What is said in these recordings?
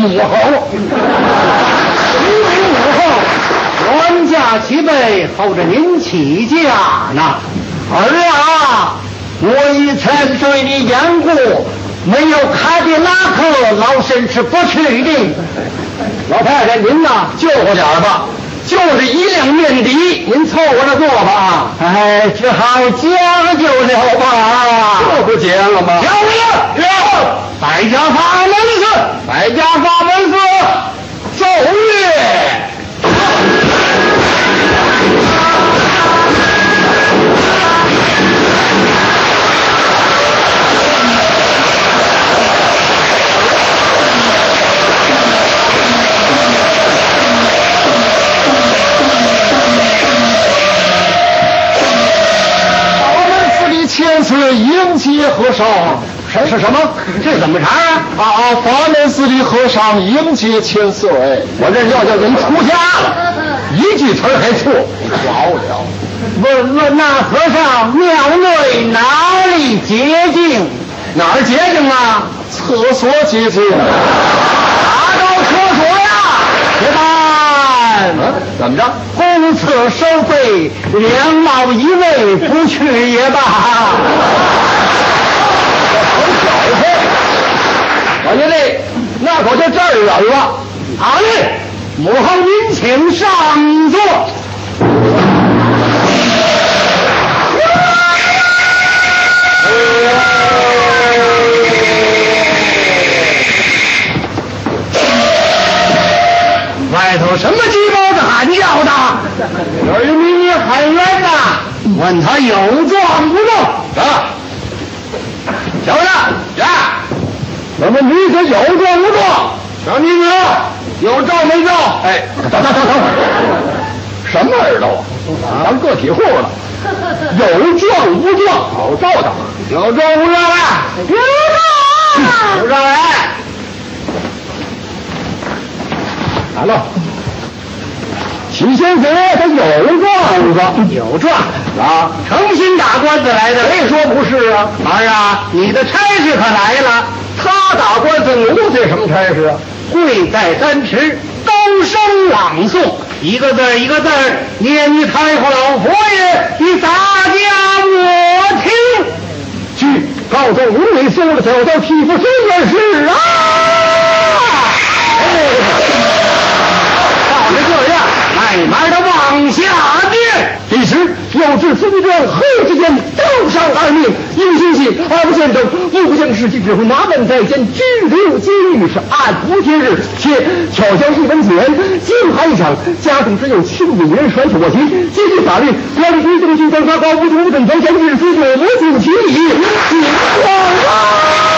母后。 母后，官家齐备，候着您起驾呢。 儿啊，我以前对你严顾，没有开的拉客，老身是不去的。 老太太，您呐， 就乎点吧，就是一辆面的， 您凑合着坐吧。 哎，只好将就了吧。 这不结了吗？ 将了，百家法门寺，百家法门寺，奏乐。千岁迎接和尚， 是什么？这怎么查啊？ 法门寺里和尚迎接千岁， 我这要叫您出家了，一句词还错。 好了， 问那和尚，庙内哪里洁净？哪儿洁净啊？ 厕所洁净。 拿到厕所呀！别办， 怎么着？ 公厕收费，2毛一位，不去也罢。 我觉得那可就这儿远了。 好嘞，母后您请上座。外头什么鸡包子喊叫的？有人明明喊冤呐！问他有状不状？ 啊， 小子呀， 我们女子有状不状？ 小妮子有照没照？ 哎，等会儿， 什么耳朵啊？当个体户了。有状无状？有照的， 有状无状啊？有状，有状来。 来了，齐先生他有状子， 有状啊， 诚心打官司来的， 谁说不是啊？ 儿啊，你的差事可来了。 他打官司，奴才什么差事啊？ 跪在三尺，高声朗诵，一个字儿一个字儿念你太后老佛爷，你大家我听。 去告状无理，送了小刀替父孙也是啊！ 照着这样，慢慢的往下垫。 彼时又至孙庄后之间，刀上2命，应星系2不见证，1不见事，即指挥拿本在先，拘留监狱是按无节日，且巧将一文简，经还一场，家中只有亲引人传起我旗，接据法律，管理一政军官发高无主等条前日司有魔境其矣，请光啊！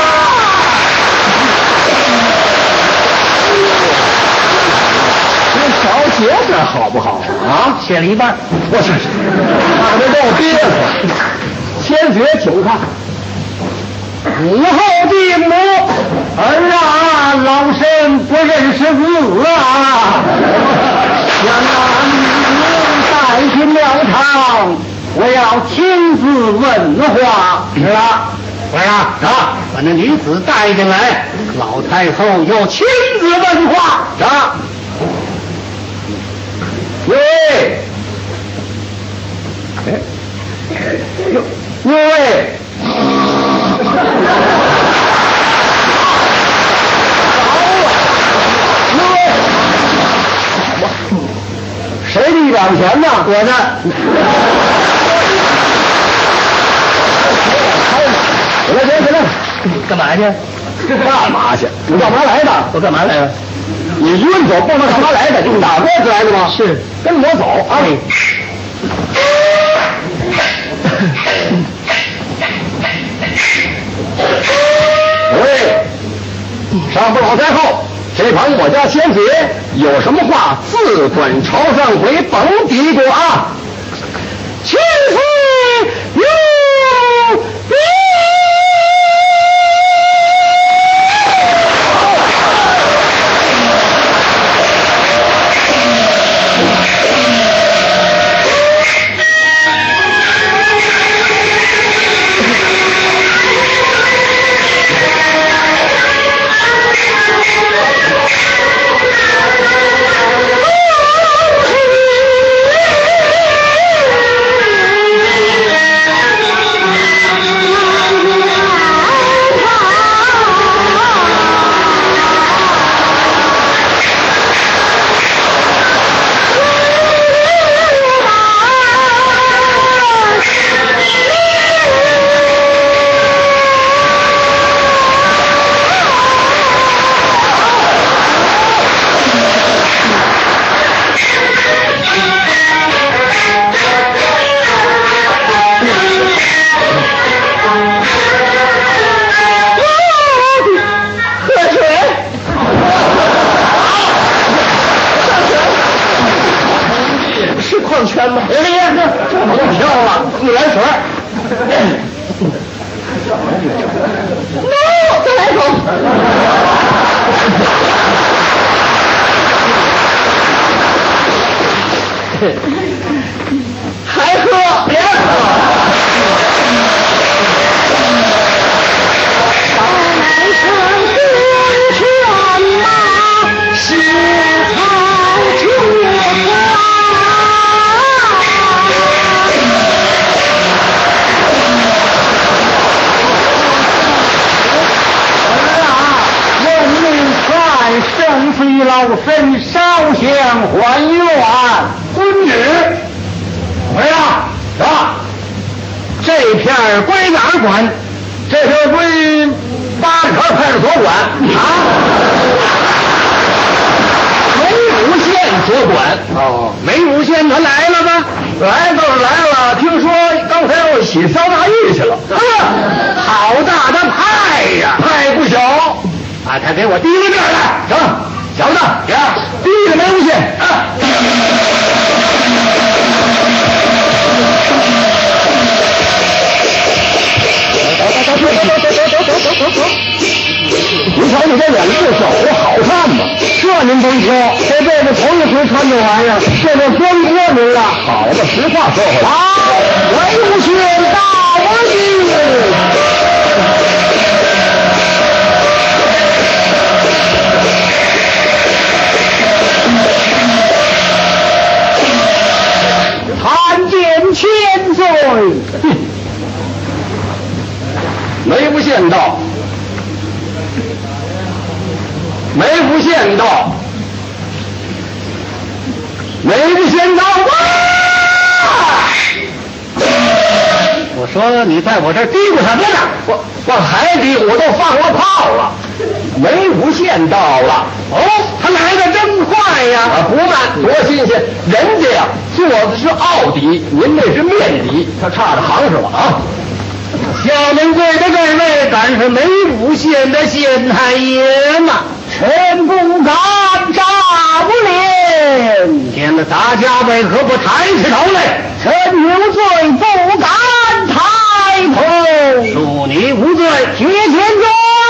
少写点好不好啊？ 写了一半， 我去，差点给我憋死。先学请看， 母后的母儿啊，老身不认识字啊，想让你带进庙堂，我要亲自问话。是啊，儿啊，把那女子带进来，老太后要亲自问话。 啊，喂，喂，谁的1两钱呢？ 我的。 起来， 干嘛去？ 干嘛去？你干嘛来的？ 我干嘛来了？ 你晕走不知道干嘛来的？你打官司来的吗？ 是， 跟我走啊！喂，上不老太后，这盘我家先姐有什么话，自管朝上回，甭嘀咕啊！ 亲夫有别。 矿泉吗？ 别跳了，自来水。 再来一口。还喝？别喝。 圣岁老身烧香还愿，遵旨。回来是吧？这片归哪儿管？这片归八里河派出所管啊，梅武县所管。哦，梅武县他来了吗？ 来倒是来了，听说刚才要洗桑拿浴去了。 好大的派呀， 派不小。 把他给我提到这儿来。 行，小子，第一个梅武县啊。您瞧你这两只手好看吗？ 这您甭说，这辈子头一回穿这玩意儿，这就颠簸您了。 好的，实话说回来。 好，梅武县大王爷。参见千岁。 梅府县道，梅府县道，梅府县道啊！ 我说你在我这儿嘀咕什么呢？ 往海底我都放了炮了。梅府县到了。 哦，他来的真快呀！ 不慢，多新鲜！人家呀做的是奥底，您那是面底，他差着行是吧？啊！ 下面跪的这位敢是梅府县的县太爷吗？臣不敢诈不廉。天哪，大家为何不抬起头来？臣有罪不敢抬头。恕你无罪，决前罪。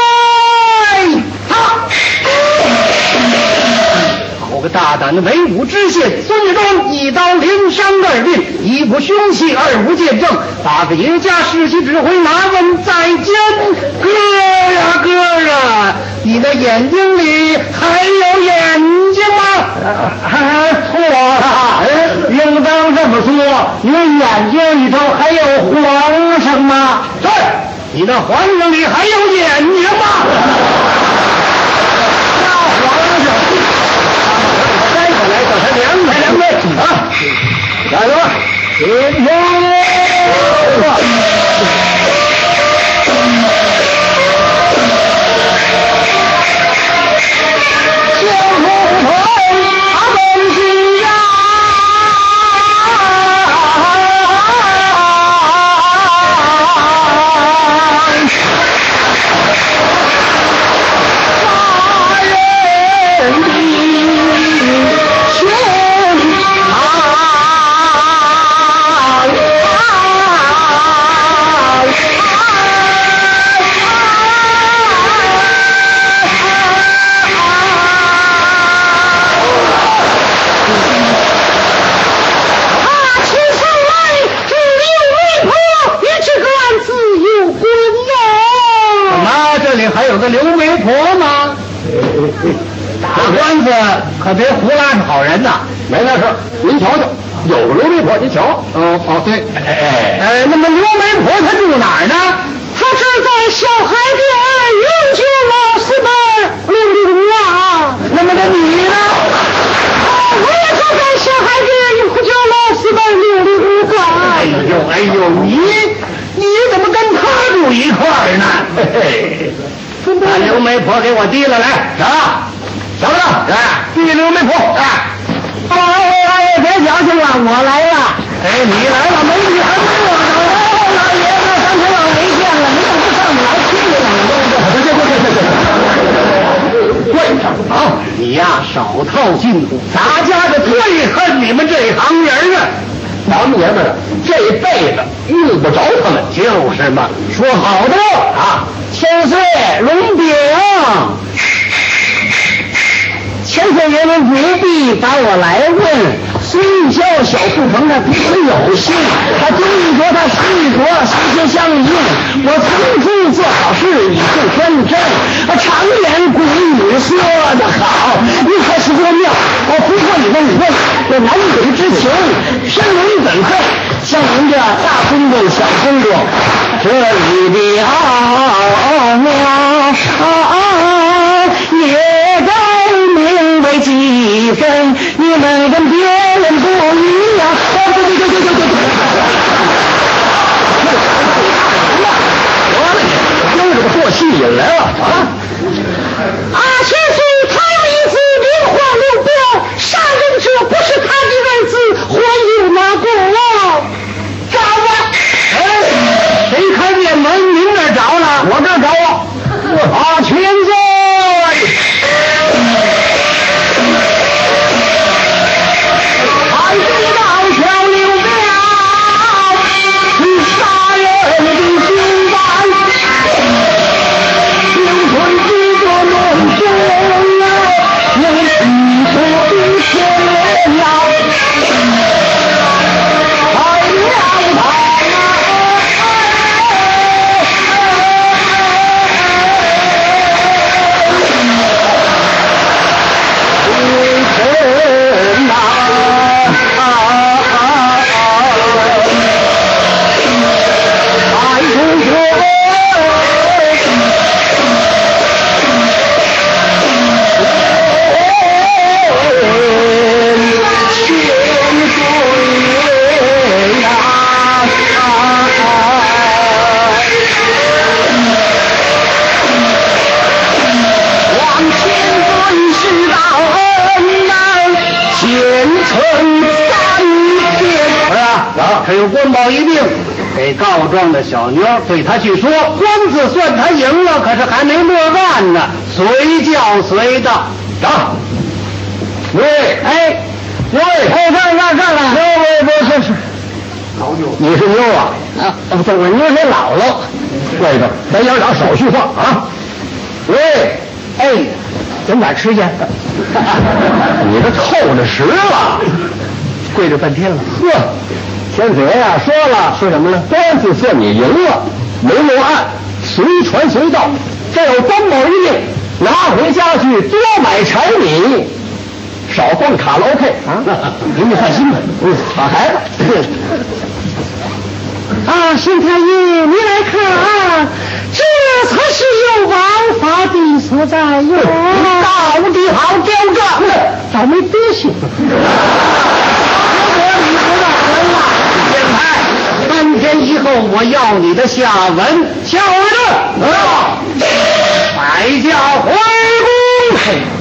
好个大胆的梅武知县孙玉忠，一刀连伤二命，一不凶器，二无见证，八个爷家世袭指挥，拿问在肩。哥呀哥啊，你的眼睛里还有眼睛吗？错了，应当这么说，你眼睛里头还有皇上吗？对，你的皇上里还有眼睛吗？两位啊，加油！刘媒婆吗？打官司可别胡拉是好人呐。 没那事，您瞧瞧，有个刘媒婆，您瞧。 对，那么刘媒婆她住哪儿呢？她是在小海店永久老四门665啊。那么你呢？我也住在小海店永久老四门665馆。哎呦，你怎么跟他住一块儿呢？把刘媒婆给我提了来，小子，递刘媒婆。老爷别矫情了，我来了。你来了，美女还不热闹？老爷子，刚才老没见了，你怎么不上来亲我？跪上啊！你呀，少套近乎，咱家的最恨你们这行人啊！ 老爷们儿这辈子用不着他们， 就是嘛。说好的啊， 千岁龙鼎，千岁爷们不必把我来问。孙孝小不成，他彼此有信，他终于说他细国心心相印。我从父做好事，以助天真。常言古语说得好，你可是多妙。我不过你问，这男女之情，天伦本分。像您这大公公、小公公，这里的奥妙也该明白几分。你们跟别人不一样。 又这个做戏瘾来了啊！千岁，他有一字灵花流标，杀人者不是他的儿子，还有哪个啊？找啊！ 哎，谁看见门？您那儿找了？ 我这儿找啊，千岁。他有官保一病，给告状的小妞对他去说，官司算他赢了，可是还没落案呢，随叫随到。 长，喂， 哎，喂，哎，上来，不是， 你是妞啊？ 啊，不，我妞是姥姥。 对的，咱娘俩少叙话啊。喂， 哎，咱哪吃去？ 你这透着实了， 跪着半天了。 呵，天子爷呀说了， 说什么了？ 官司算你赢了，没落案，随传随到。这有官保一命，拿回家去多买柴米，少逛卡拉 OK 啊！您就放心吧。 好孩子。 啊，邢太医，你来看啊，这才是有王法的所在哟。 到底好刁钻， 倒霉德行。 3天以后我要你的下文，下文了，摆驾回宫。